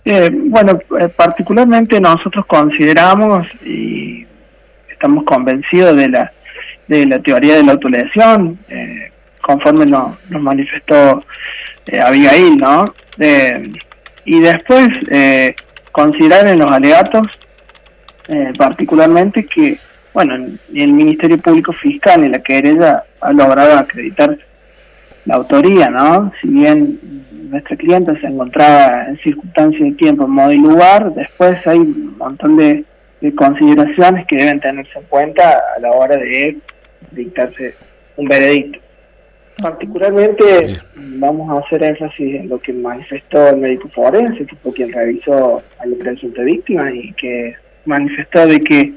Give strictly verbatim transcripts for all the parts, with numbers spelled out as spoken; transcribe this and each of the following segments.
Eh, bueno, eh, particularmente nosotros consideramos y estamos convencidos de la de la teoría de la autolesión, eh, conforme nos, nos manifestó eh, Abigail, ¿no? Eh, y después eh, considerar en los alegatos, eh, particularmente que, bueno, el Ministerio Público Fiscal y la querella ha logrado acreditar la autoría, ¿no? Si bien nuestra clienta se encontraba en circunstancias de tiempo, modo y lugar, después hay un montón de, de consideraciones que deben tenerse en cuenta a la hora de dictarse un veredicto. Particularmente Bien. vamos a hacer énfasis en lo que manifestó el médico forense, que fue quien revisó a la presunta víctima y que manifestó de que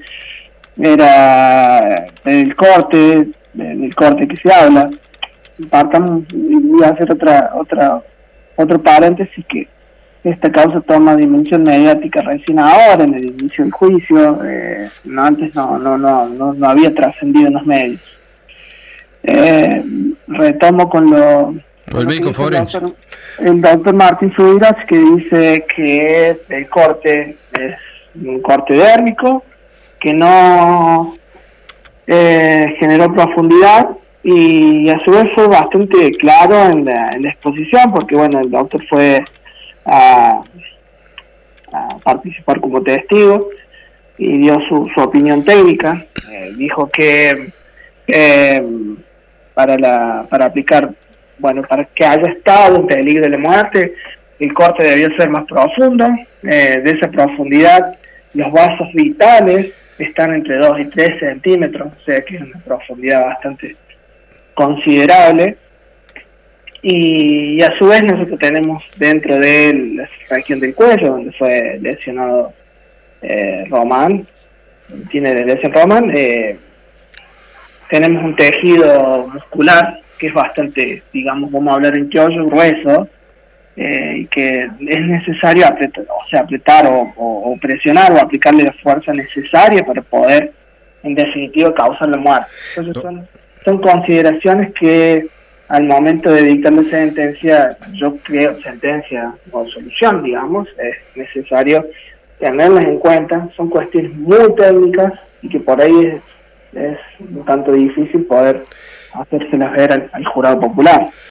era el corte, del corte que se habla. Partamos y voy a hacer otra otra otro paréntesis, que esta causa toma dimensión mediática recién ahora en el inicio del juicio. Eh, no, antes no no no no, no había trascendido en los medios. Eh, retomo con lo el médico forense, el doctor, el doctor Martín Subirats, que dice que el corte es un corte dérmico, que no eh, generó profundidad, y a su vez fue bastante claro en la, en la exposición, porque bueno, el doctor fue a, a participar como testigo y dio su, su opinión técnica. Eh, dijo que eh, para la para aplicar, bueno, para que haya estado en peligro de la muerte, el corte debió ser más profundo. Eh, de esa profundidad, los vasos vitales están entre dos y tres centímetros, o sea que es una profundidad bastante considerable. Y, y a su vez nosotros tenemos dentro de la región del cuello, donde fue lesionado eh, Román, tiene de lesión Román, eh, tenemos un tejido muscular que es bastante, digamos, vamos a hablar en criollo, grueso, eh, y que es necesario apretar, o sea, apretar o, o, o presionar o aplicarle la fuerza necesaria para poder, en definitiva, causar la muerte. Entonces son, son consideraciones que al momento de dictar la sentencia, yo creo, sentencia o solución, digamos, es necesario tenerlas en cuenta. Son cuestiones muy técnicas y que por ahí es, es un tanto difícil poder hacérselas ver al, al jurado popular.